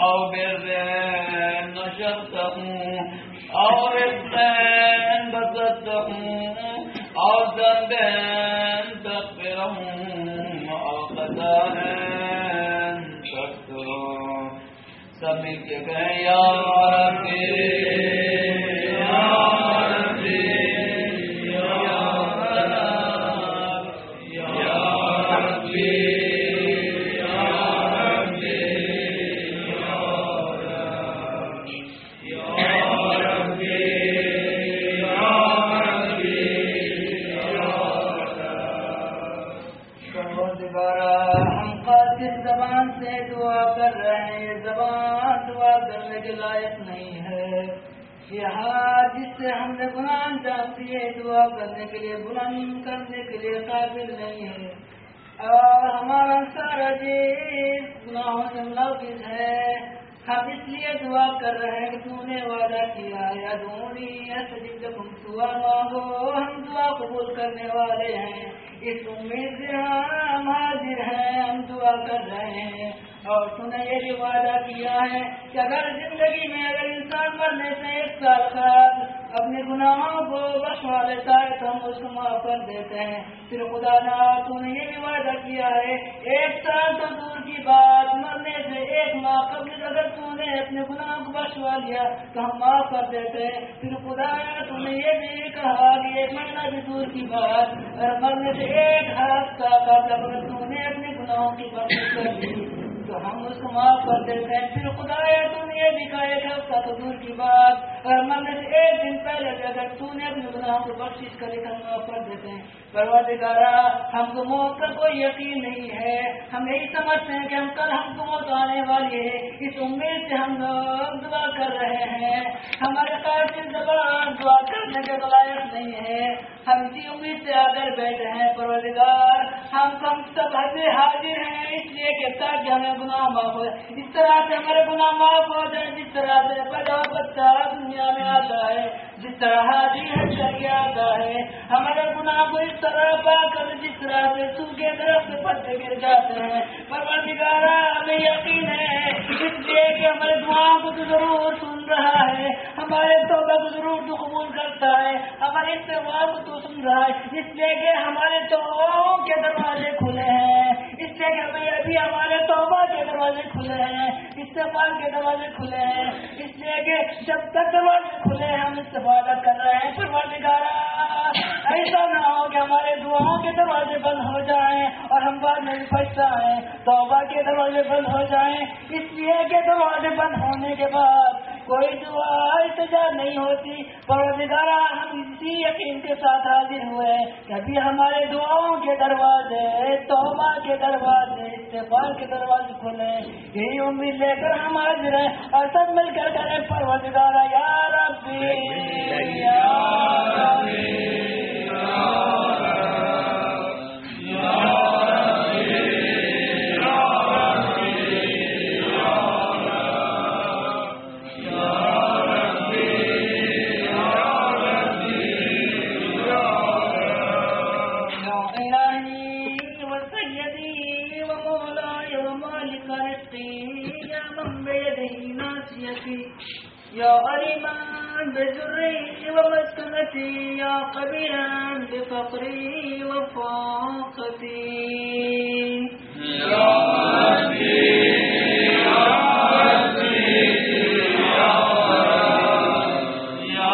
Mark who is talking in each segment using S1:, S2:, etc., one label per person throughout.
S1: أو بر نشرته أو رزق بسطته أو ذنب تغفره أو قضاء تستره. سب مل کے کہیں یا ربی یا ربی یا ربی یا ربی
S2: زبان سے دعا کر رہے ہیں. زبان دعا کرنے کے لائق نہیں ہے. یہ ہاتھ جس سے ہم نے گناہ انجام دیے دعا کرنے کے لیے بلند کرنے کے لیے قابل نہیں ہے. اور ہمارا سارا جیس گناہوں سے ملوث ہے. ہم اس لیے دعا کر رہے ہیں کہ تو نے وعدہ کیا یا دونی استجب لکم. دعا مانگو, ہم دعا قبول کرنے والے ہیں. اس امید سے ہم حاضر ہیں, ہم دعا کر رہے ہیں. اور تو نے یہ بھی وعدہ کیا ہے کہ اگر زندگی میں اگر انسان مرنے سے 1 سال بعد اپنے گناہوں کو بخشوا لیتا ہے تو ہم اس کو معاف کر دیتے ہیں. پھر خدا نا تو نے یہ بھی وعدہ کیا ہے 1 سال تو دور کی بات, مرنے سے 1 ماہ قبل اگر تو نے اپنے گناہوں کو بخشوا لیا تو ہم معاف کر دیتے ہیں. پھر خدا تو نے یہ بھی کہا کہ 1 مہینہ بھی دور کی بات, اور مرنے سے 1 ہفتہ قبل اگر تو نے اپنے گناہوں کی بخشش کر دی تو ہم اس کو معاف کر دیتے ہیں. پھر خدایا تو نے یہ بھی کہا 1 ہفتہ تو دور کی بات, اور مرنے سے 1 دن پہلے بھی اگر تو نے اپنے گناہوں کو بخشش کرے تو ہم معاف کر دیتے ہیں. پروردگارا ہم کو موت کا کوئی یقین نہیں ہے, ہم یہی سمجھتے ہیں کہ ہم کل ہم کو موت آنے والی ہے. اس امید سے ہم لوگ دعا کر رہے ہیں. ہمارے قاتل زبان دعا کرنے کے لائق نہیں ہے, ہم اسی امید سے آگر بیٹھے ہیں. پروردگار ہم سب حاضر ہیں اس لیے کہ تاکہ ہمیں گناہ معاف ہو جائے, اس طرح سے ہمارے گناہ معاف ہو جائے جس طرح سے پیدا بچہ دنیا میں آتا ہے, جس طرح حاجی حج کر کے آتا ہے. ہمارے گناہ کو اس طرح پا کر جس طرح سے سوکھے درخت سے پتے گر جاتے ہیں. پروردگارا ہمیں یقین ہے اس لیے کہ ہمارے دعاؤں کو تو ضرور سن رہا ہے, ہمارے توبہ کو ضرور تو قبول کرتا ہے, ہمارے استغفار کو تو سن رہا ہے. اس لیے کہ ہمارے توبہ کے دروازے کھلے ہیں, اس لیے کہ ابھی ہمارے توبہ کے دروازے کھلے ہیں, استغفار کے دروازے کھلے ہیں. اس لیے کہ جب تک دروازے کھلے ہیں ہم استفادہ کر رہے ہیں. پروردگارا ایسا نہ ہو کہ ہمارے دعاؤں کے دروازے بند ہو جائیں اور ہم بعد میں بھی پچھتائیں, توبہ کے دروازے بند ہو جائیں. اس لیے کہ دروازے بند ہونے کے بعد کوئی دعا استجاب نہیں ہوتی. پروردگارا ہم اسی یقین کے ساتھ حاضر ہوئے کہ ابھی ہمارے دعاؤں کے دروازے, توبہ کے دروازے, استغفار کے دروازے کھلے. یہی امید لے کر ہم حاضر ہیں اور سب مل کر کریں پروردگارا یا ربی یا ربی یا علیما بذری ومسکنتی یا قبیلا بفقری وفاقتی یا ربی یا ربی یا ربی یا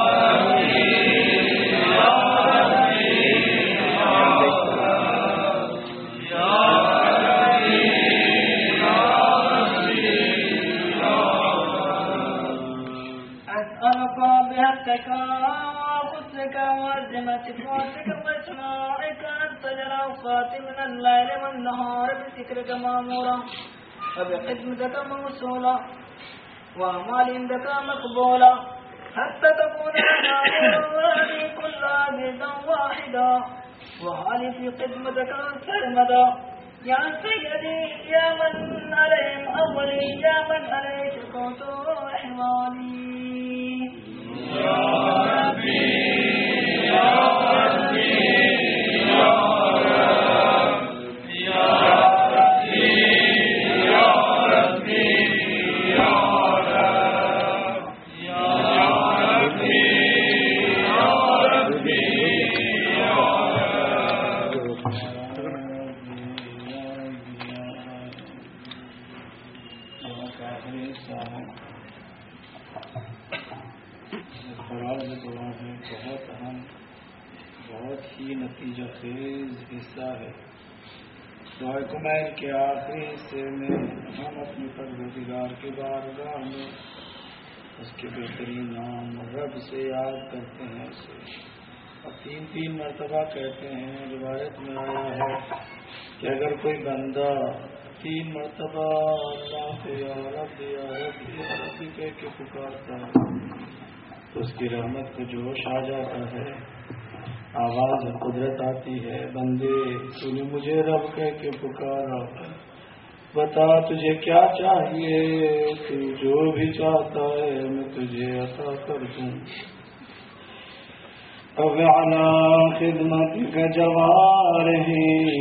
S2: بحقك وقدسك وعظمة صفاتك واسمائك أن تجعل أوقاتي من الليل والنهار بذكرك مأمورا وبخدمتك موصولا وأعمالي عندك مقبولا حتى تكون لنا وهذه كلها بيدا واحدا وحالي في خدمتك سرمدا يا سيدي يا من عليهم أولي يا من عليك كنت إحوالي يا ربي يا ربي يا ربي يا ربي يا ربي
S3: کا آخری حصہ ہے. فراز دعا ہے بہت اہم، بہت ہی نتیجہ خیز حصہ ہے. دعا کمائل کے آخری حصے میں ہم اپنے پروردگار کے بارگاہ میں اس کے بہترین نام رب سے یاد کرتے ہیں اسے، اور تین مرتبہ کہتے ہیں. روایت میں آیا ہے کہ اگر کوئی بندہ 3 مرتبہ اللہ سے یا رب یا رب یا رب کہہ کے پکارتا ہے تو اس کی رحمت کو جوش آ جاتا ہے، آواز قدرت آتی ہے. بندے تو نے مجھے رب کہہ کے پکارا، بتا تجھے کیا چاہیے، تو جو بھی چاہتا ہے میں تجھے عطا کر دوں. اب علی خدمتک جوارحی،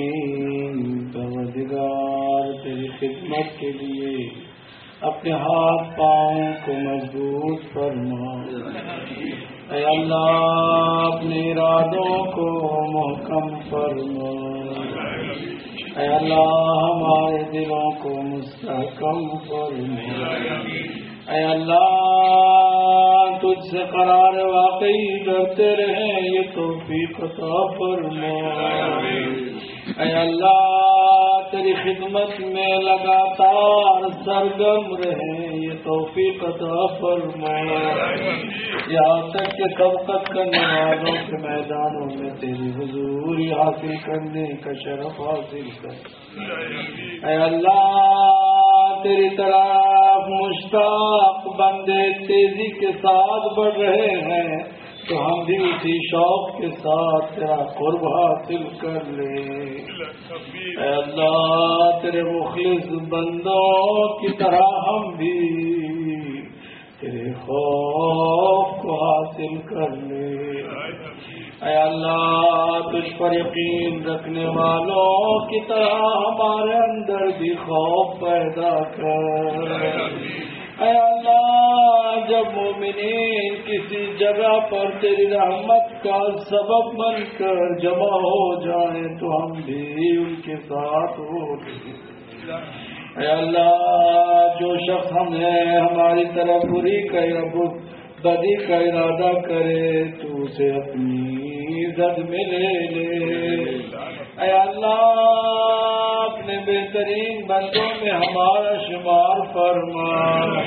S3: پروردگار تیری خدمت کے لیے اپنے ہاتھ پاؤں کو مضبوط فرما. اے اللہ اپنے ارادوں کو محکم فرما. اے اللہ ہمارے دلوں کو مستحکم فرما. اے اللہ تجھ سے قرار واقعی ڈرتے رہیں یہ توفیق عطا فرما. اے اللہ تیری خدمت میں لگاتار سرگرم رہیں یہ توفیق عطا فرما. یہاں تک کہ سبقت کرنے والوں کے میدانوں میں تیری حضوری حاصل کرنے کا شرف حاصل کر. اے اللہ تیری طرف مشتاق بندے تیزی کے ساتھ بڑھ رہے ہیں تو ہم بھی اسی شوق کے ساتھ تیرا قرب حاصل کر لیں. اے اللہ تیرے مخلص بندوں کی طرح ہم بھی تیرے خوف کو حاصل کر لیں. اے اللہ تجھ پر یقین رکھنے والوں کی طرح ہمارے اندر بھی خوف پیدا کر. اے اللہ جب مومنین کسی جگہ پر تیری رحمت کا سبب بن کر جمع ہو جائیں تو ہم بھی ان کے ساتھ ہو. اے اللہ جو شخص ہمیں ہماری طرف بدی کا ارادہ کرے تو اسے اپنی زد میں لے لے. اے اللہ اپنے بہترین بندوں میں ہمارا شمار فرما.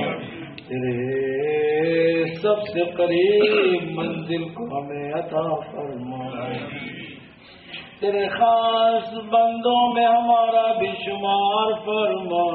S3: تیرے سب سے قریب منزل کو ہمیں عطا فرما. تیرے خاص بندوں میں ہمارا بھی شمار فرما.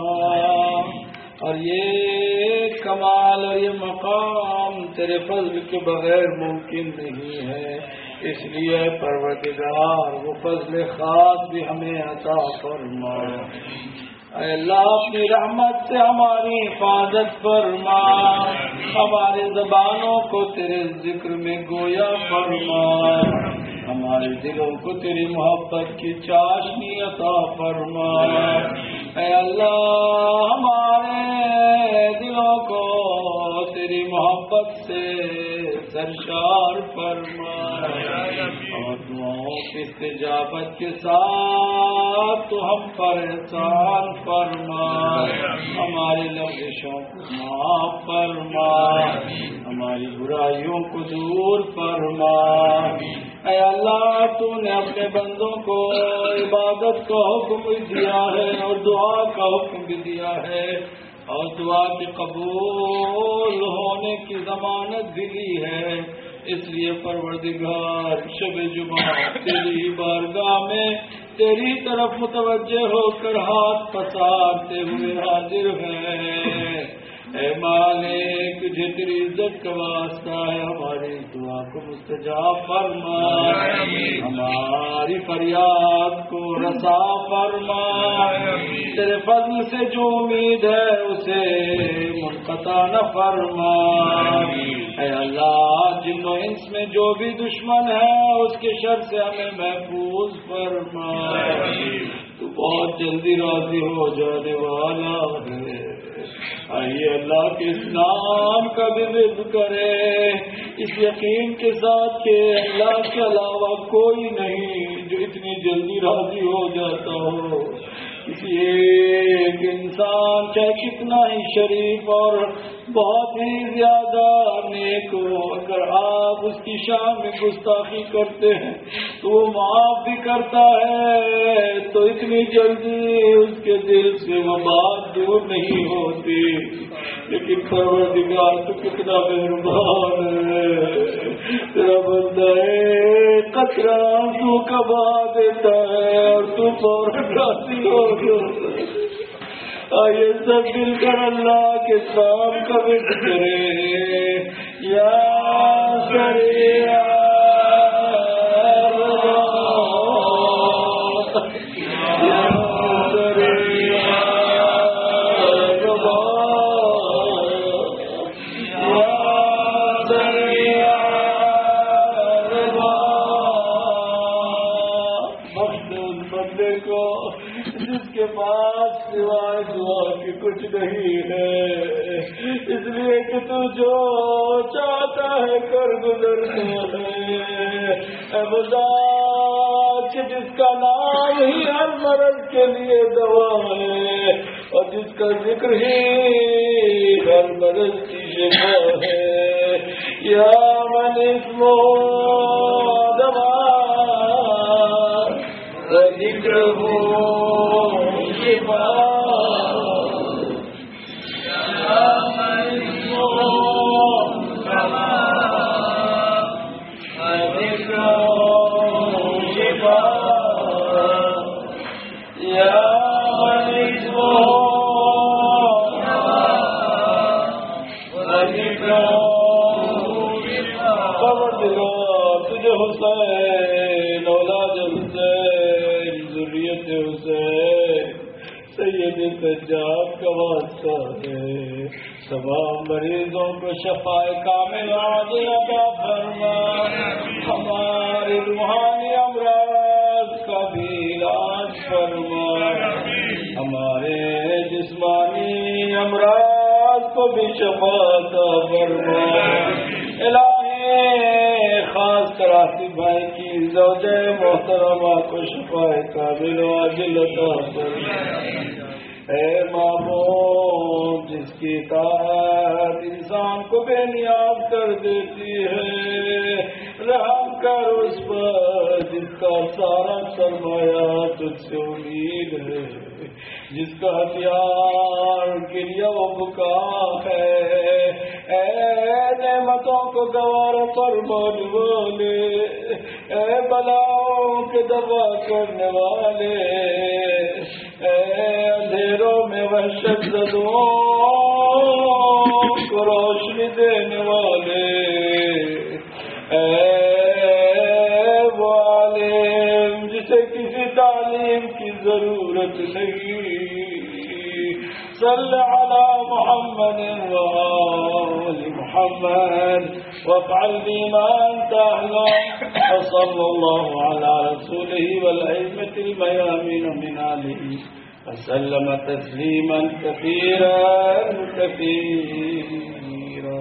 S3: اور یہ کمال اور یہ مقام تیرے فضل کے بغیر ممکن نہیں ہے، اس لیے پروردگار وہ فضل خاص بھی ہمیں عطا فرما. اے اللہ اپنی رحمت سے ہماری حفاظت فرما. ہماری زبانوں کو تیرے ذکر میں گویا فرما. ہمارے دلوں کو تیری محبت کی چاشنی عطا فرما. اے اللہ ہمارے دلوں کو تیری محبت سے سرشار فرما. اور دعاؤں کی استجابت کے ساتھ تو ہم پر احسان فرما. ہماری لغزشوں کو معاف فرما. ہماری برائیوں کو دور فرما. اے اللہ تو نے اپنے بندوں کو عبادت کا حکم بھی دیا ہے اور دعا کا حکم بھی دیا ہے اور دعا کے قبول ہونے کی ضمانت بھی دی ہے. اس لیے پروردگار شب جمعہ تیری بارگاہ میں تیری طرف متوجہ ہو کر ہاتھ پسارتے ہوئے حاضر ہیں. اے مالک جتنی عزت کا واسطہ ہے ہماری دعا کو مستجاب فرما. ہماری فریاد کو رسا فرما. تیرے فضل سے جو امید ہے اسے منقطع نہ فرما. اے اللہ جن و انس میں جو بھی دشمن ہے اس کے شر سے ہمیں محفوظ فرما. تو بہت جلدی راضی ہو جانے والا ہے. آئیے اللہ کے اس نام کا بھی ذکر کرے اس یقین کے ساتھ کہ اللہ کے علاوہ کوئی نہیں جو اتنی جلدی راضی ہو جاتا ہو. کسی ایک انسان چاہے کتنا ہی شریف اور بہت ہی زیادہ نیک ہو، اگر آپ اس کی شان میں گستاخی کرتے ہیں تو وہ معاف بھی کرتا ہے، تو اتنی جلدی اس کے دل سے وہ بات دور نہیں ہوتی۔ لیکن پروردگار تو کتنا مہربان ہے، تیرا بندہ ہے قطرہ تو کبا دیتا ہے اور تو فوراً راضی ہو جاتا ہے۔ آئیے سب مل کر اللہ کے سام کمٹ کرے، یا شریعہ کچھ نہیں ہے، اس لیے کہ تو جو چاہتا ہے کر گزرتا ہے۔ اے ذات جس کا نام ہی ہر مرض کے لیے دوا ہے اور جس کا ذکر ہی ہر مرض کی شفا ہے، یا من اسمہ دوا ذکر ہو شفا، تجھے حسین اولاد حسین ذریت حسین سید سجاد کا واسطہ ہے، تمام مریضوں کو شفاء کامل عاجل عطا فرما، ہمارے روحانی امراض کا بھی علاج فرما، ہمارے جسمانی امراض کو بھی شفا عطا فرما۔ الہی خاص کر آصف بھائی کی زوجہ محترمہ کو شفاء کامل عاجل عطا فرما۔ اے معبود جس کی اطاعت انسان کو بے نیاز کر دیتی ہے، رحم کر اس پر جس کا سارا سرمایہ تجھ سے امید ہے، جس کا ہتھیار گریہ و بکا ہے۔ اے نعمتوں کو گوارا فرمانے والے، اے بلاؤں کے دبا کرنے والے، اے اندھیروں میں وحشت زدوں کو روشنی دینے والے، اے وہ عالم جسے کسی تعلیم کی ضرورت نہیں، صلی علی محمد وآل محمد وافعل بما انت اهل، وصلى الله على رسوله والائمة الميامين من آله وسلم تسليما كثيرا كثيرا۔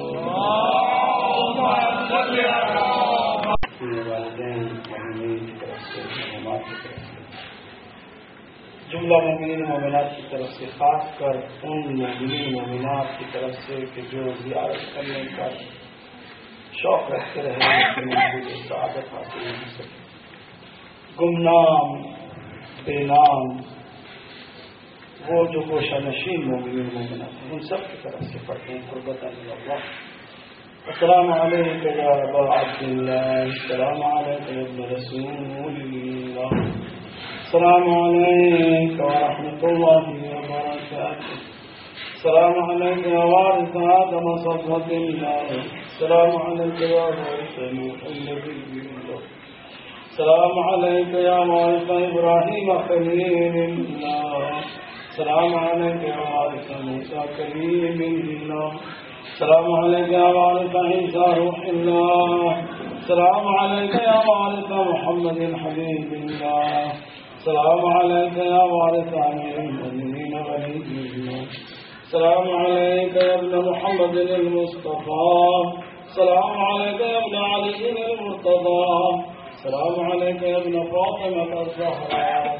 S3: جملہ مومنین مومنات کی طرف سے، خاص کر ان مومنین مومنات کی طرف سے کہ جو زیارت کرنے کا شوق رکھتے رہے لیکن مجھے سعادت حاصل نہیں سکے، گمنام بے نام وہ جو گوشہ نشین مومنین مومنات ہیں ان سب کی طرف سے پڑھتے ہیں قربت اللہ۔ السلام علیکم یا ابا عبداللہ، السلام علیکم یا ابن رسول اللہ، السلام علیکم ورحمۃ اللہ وبرکاتہ، السلام علیکم یا وارث آدم صفوۃ اللہ، السلام علیکم یا وارث نوح النبی اللہ، السلام علیکم یا وارث ابراہیم خلیل اللہ، السلام علیکم یا وارث موسیٰ کلیم اللہ، السلام علیکم یا وارث عیسیٰ روح اللہ، السلام علیکم یا وارث محمد حبیب اللہ، السلام علیکم یا وارث امیر المؤمنین ولی اللہ، السلام علیکم یا ابن محمد المصطفیٰ، السلام علیکم یا ابن علی المرتضیٰ، السلام علیکم یا ابن فاطمہ الزہرا،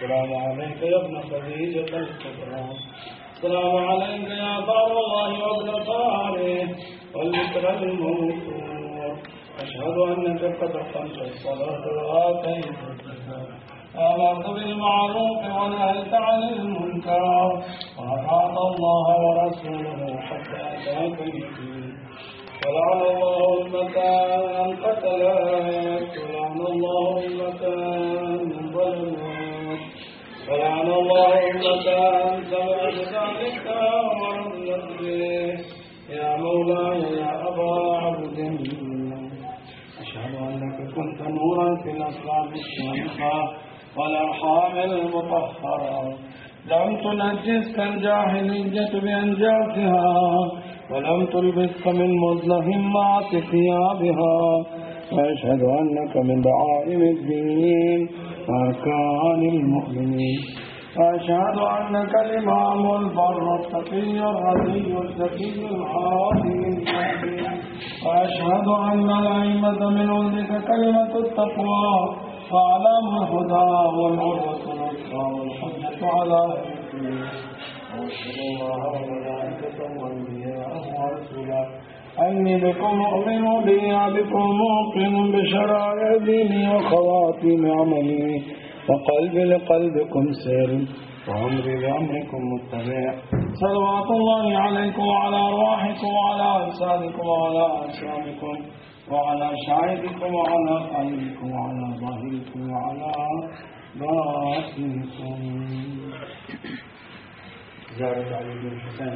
S3: السلام عليك يا ابن خديجة الكبرى السلام عليك يا بار الله وابن طارق والذكر المنصور أشهد أنك قد أقمت الصلاة وآتيت الزكاة آمرت بالمعروف ونهيت عن المنكر وأطعت الله ورسوله حتى أتاك اليقين ولعن الله المكان قتلت ولعن الله المكان ظلمت ولعن الله المكان سمعت ذلك ورضيت به يا مولاي يا أبا عبد الله أشهد أنك كنت نورا في الأسباب الشامخة والأرحام المطهرة لم تنجسك الجاهلية بأنجاسها ولم تلبسك من مزلهمات ثيابها وأشهد أنك من دعائم الدين وأركان المؤمنين وأشهد أنك الإمام البر التقي الرضي الزكي العادل وأشهد أن الأئمة من ولدك كلمة التقوى وأعلام الهدى والعروة الوثقى والحجة على أهله وأشهد الله وملائكته وأنبياءه ورسله أني بكم مؤمن بي بكم موقن بشرائع ديني وخواتيم عملي وقلبي لقلبكم سير وأمري لأمركم متبع صلوات الله عليكم وعلى أرواحكم وعلى أجسادكم وعلى أجسامكم وعلى شاهدكم وعلى قلبكم وعلى ظاهركم وعلى باطنكم زيارة علي بن الحسين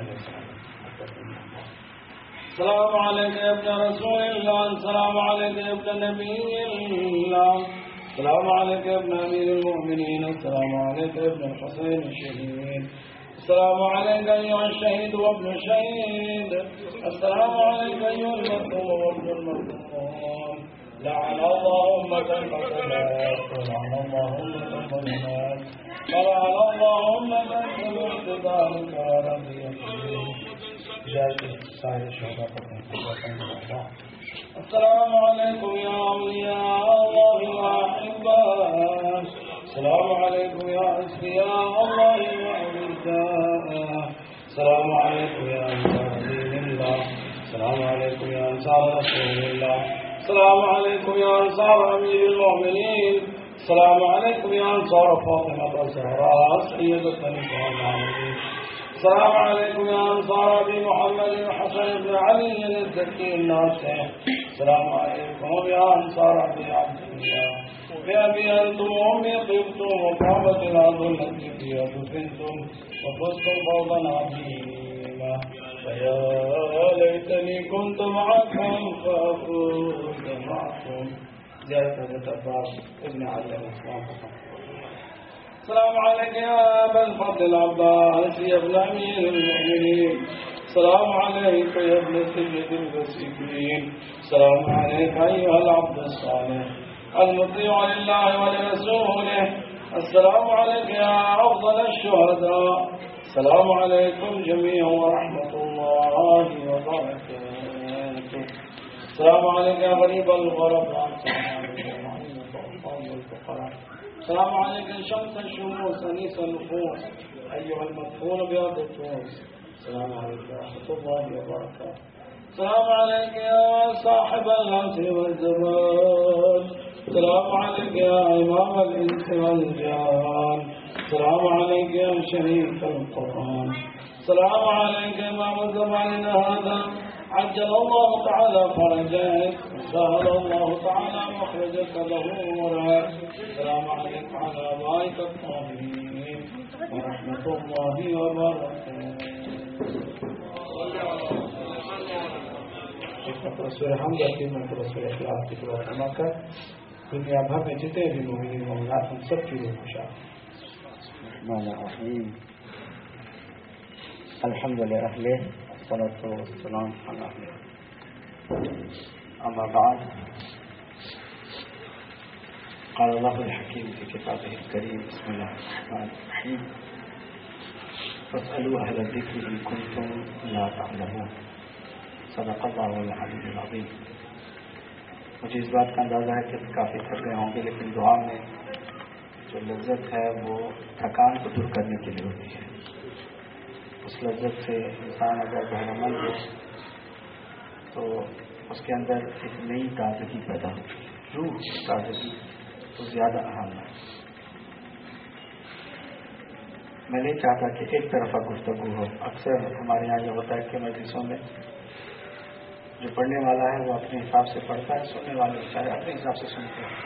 S3: السلام عليك يا ابن رسول الله السلام عليك يا ابن نبي الله السلام عليك يا ابن أمير المؤمنين السلام عليك يا ابن الحسين الشهيد السلام عليك أيها الشهيد وابن الشهيد السلام عليك أيها المظلوم وابن المظلوم لعن الله أمة القتلات ولعن الله أمة الظلمات ولعن الله أمة سمعت ذلك ورضيت به جاءت سائر الشهداء السلام عليكم يا أولياء الله وأحباء السلام عليكم يا أصفياء الله وأعزاء السلام عليكم يا أنصار دين الله السلام عليكم يا أنصار رسول الله السلام عليكم يا أنصار أمير المؤمنين السلام عليكم يا أنصار فاطمة الزهراء سيدة نساء العالمين السلام عليكم يا أنصار أبي محمد الحسن بن علي الزكي الناصح السلام عليكم يا أنصار أبي عبد الله بأبي أنتم وأمي طبتم وقامت الأرض التي فيها دفنتم وفزتم فوضا عظيما فيا ليتني كنت معكم فأفوز معكم زيادة العباس ابن علي الإسلام السلام عليك يا أبا الفضل العباس يا ابن أمير المؤمنين السلام عليك يا ابن سيد المسيحيين السلام عليك أيها العبد الصالح المطيع لله ولرسوله السلام عليك يا أفضل الشهداء السلام عليكم جميعا ورحمة الله وبركاته السلام عليك يا غريب الغرباء السلام عليك شمس الشموس أنيس النفوس أيها المدفون بأرض التونس السلام عليك ورحمة الله وبركاته السلام عليك يا صاحب العصر والزمان السلام عليك يا إمام الإنس والجان السلام عليك يا شريف القرآن السلام عليك يا إمام زماننا هذا عجل الله تعالى فرجك وسهل الله تعالى مخرجك ظهورك السلام عليك على آبائك الطاهرين ورحمة الله وبركاته رسول حمد قیمت رسول اخلاق کی دعا فرما کر دنیا بھر میں جتنے بھی مومنین مومنات ان سب کی روح خوشحال
S4: الرحمن الرحیم الحمد لله والصلاة والسلام على أهله أما بعد قال الله الحكيم في كتابه الكريم بسم الله الرحمن الرحيم فاسألوا أهل الذكر إن كنتم لا تعلمون صدق الله العلی العظیم. مجھے اس بات کا اندازہ ہے کہ کافی تھک گئے ہوں گے لیکن دعا میں جو لذت ہے وہ تھکان کو دور کرنے کے لیے ہوتی ہے. اس لذت سے انسان اگر بہرمند ہو تو اس کے اندر ایک نئی تازگی پیدا ہوتی ہے. روح تازگی تو زیادہ اہم ہے. میں نہیں چاہتا کہ ایک طرفہ گفتگو ہو. اکثر ہمارے یہاں یہ ہوتا ہے کہ مجلسوں میں جو پڑھنے والا ہے وہ اپنے حساب سے پڑھتا ہے, سننے والے بیچارے اپنے حساب سے سنتے ہیں.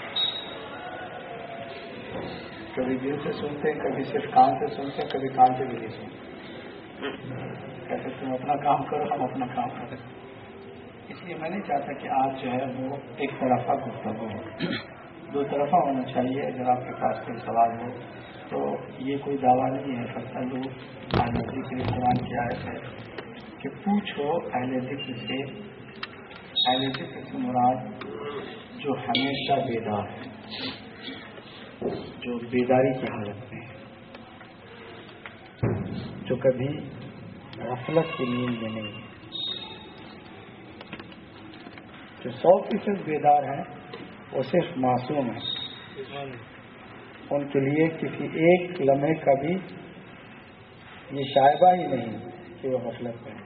S4: کبھی دل سے سنتے ہیں, کبھی صرف کان سے سنتے ہیں, کبھی کان سے بھی نہیں سنتے. کہتے تم اپنا کام کرو, ہم اپنا کام کریں. اس لیے میں نہیں چاہتا کہ آج جو ہے وہ ایک طرفہ گفتگو ہو, دو طرفہ ہونا چاہیے. اگر آپ کے پاس کوئی سوال ہو تو یہ کوئی دعویٰ نہیں ہے فتلو اہل ذکر قرآن کی آیت ہے کہ پوچھو اہل ذکر سے. اہل ذکر سے مراد جو ہمیشہ بیدار ہے, جو بیداری کی حالت میں ہے, جو کبھی غفلت کی نیند میں نہیں ہے, جو 100% بیدار ہیں وہ صرف معصوم ہیں. ان کے لیے کسی ایک لمحے کا بھی یہ شائبہ ہی نہیں کہ وہ غفلت میں ہے.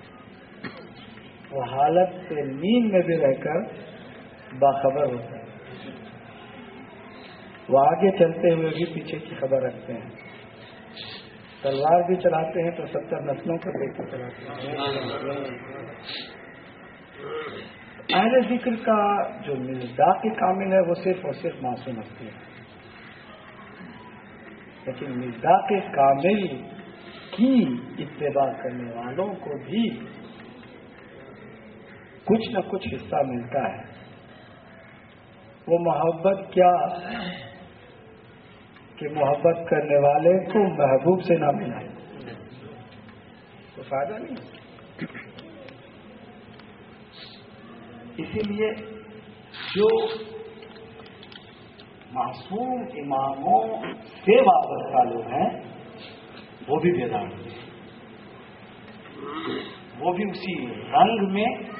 S4: وہ حالت سے نیند میں بھی رہ کر باخبر ہوتا ہے. وہ آگے چلتے ہوئے بھی پیچھے کی خبر رکھتے ہیں. تلوار بھی چلاتے ہیں تو 70 نسلوں کو دیکھ کر چلاتے ہیں. اہل ذکر کا جو مصداق کامل ہے وہ صرف اور صرف معصوم ہستی ہے. لیکن مصداق کامل کی اتباع کرنے والوں کو بھی کچھ نہ کچھ حصہ ملتا ہے. وہ محبت کیا کہ محبت کرنے والے کو محبوب سے نہ ملا تو فائدہ نہیں. اسی لیے جو معصوم اماموں سے وابستہ لوگ ہیں وہ بھی بیدار ہیں, وہ بھی اسی رنگ میں